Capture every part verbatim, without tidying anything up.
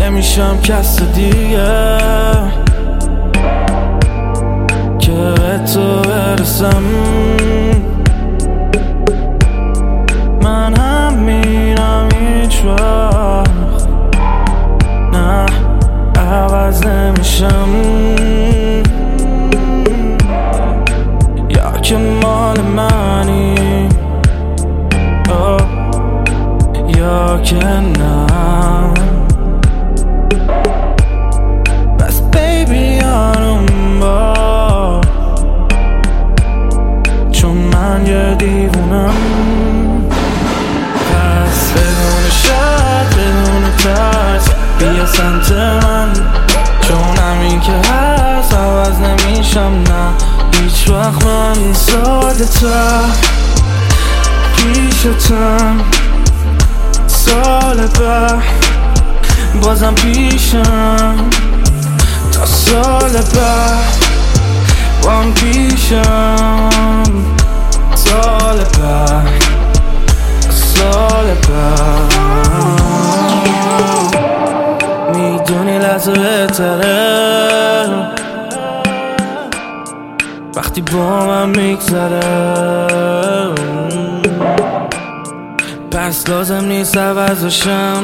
نمیشم کس دیگه که به تو برسم. من همینم هیچ وقت نه عوض نمیشم، یا که مال منی oh. یا که نه. بس بیبی آروم با، چون من یه دیوونم. پس بدون شک بدون ترس بیا سمت من، چون همین که هست عوض نمیشم نه هیچ وقت. من ساده تر پیشتم، سال بعد بازم پیشم، تا سال بعد بام پیشم، سال بعد سال بعد. میدونی لحظه بهتره وقتی با من میگذره، پس لازم نیست عوضشم.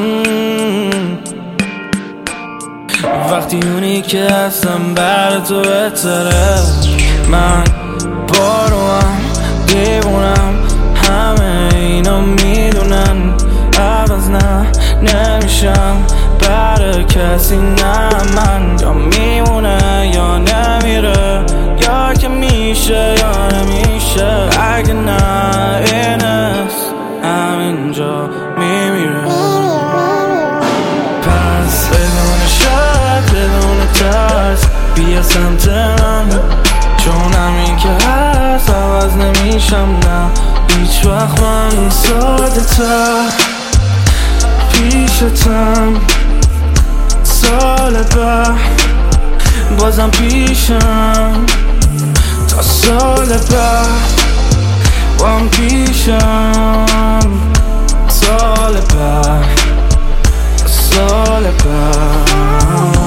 وقتی اونی که هستم بر تو بهتره. من باروام دیوونم، همه اینا میدونن عوض نه نمیشم برای کسی نه. من یا میمونه یا نمیره، یا که میشه یا نمیشه. اگه نه این است همینجا میمیره. پس بدون شک بدون ترس بیا سمت من، چون همین که هست عوض نمیشم نه هیچ وقت. من ساده تر پیشتم، سال بعد بازم پیشم، تا سال بعد بام پیشم، سال بعد سال بعد.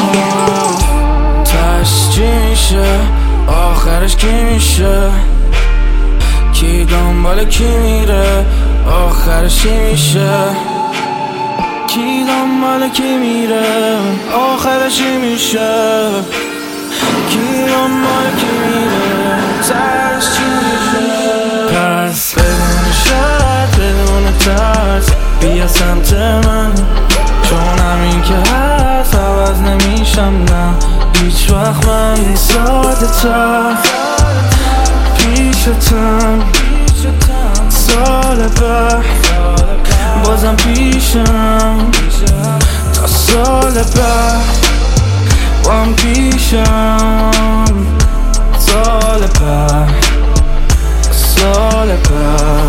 تاش چی میشه آخرش کی میشه، کی دنبال کی میره آخرش چی میشه، کی دنبال کی میره آخرش چی میشه، کی دنبال کی میره سرش چی میشه. پس بدون شک بدون ترس بیا سمت من، چون همین که هست عوض نمیشم نه هیچ وقت. من ساده تر پیشتم، سال بعد بازم پیشم، تا سال بعد بام پیشم، سال بعد سال بعد.